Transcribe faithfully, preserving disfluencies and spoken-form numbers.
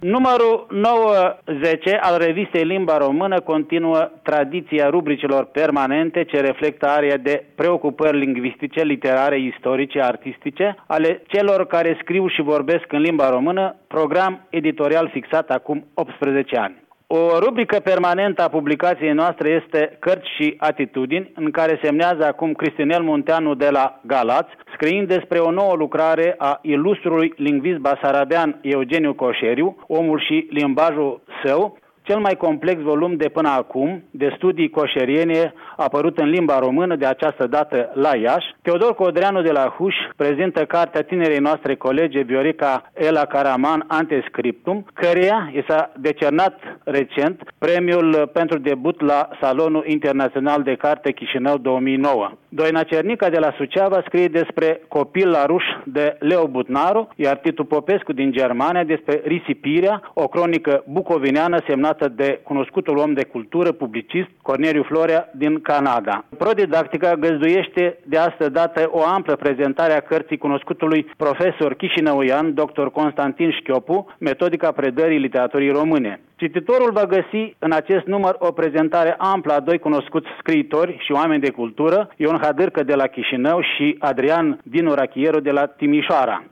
Numărul nouăzeci al revistei Limba Română continuă tradiția rubricilor permanente ce reflectă area de preocupări lingvistice, literare, istorice, artistice ale celor care scriu și vorbesc în limba română, program editorial fixat acum optsprezece ani. O rubrică permanentă a publicației noastre este Cărți și atitudini, în care semnează acum Cristinel Munteanu de la Galați, scriind despre o nouă lucrare a ilustrului lingvist basarabean Eugeniu Coșeriu, Omul și limbajul său, cel mai complex volum de până acum, de studii coșeriene, apărut în limba română, de această dată la Iași. Teodor Codreanu de la Huș prezintă cartea tinerei noastre colege Viorica Ela Caraman, Ante Scriptum, căreia i s-a decernat recent premiul pentru debut la Salonul Internațional de Carte Chișinău două mii nouă. Doina Cernica de la Suceava scrie despre Copil la ruș de Leo Butnaru, iar Titu Popescu din Germania despre Risipirea, o cronică bucovineană semnată de cunoscutul om de cultură, publicist Corneliu Florea din Canada. Prodidactica găzduiește de astă dată o amplă prezentare a cărții cunoscutului profesor chișinăuian, doctor Constantin Șchiopu, Metodica predării literaturii române. Cititorul va găsi în acest număr o prezentare amplă a doi cunoscuți scriitori și oameni de cultură, Ion Hadârcă de la Chișinău și Adrian Dinu Rachieru de la Timișoara.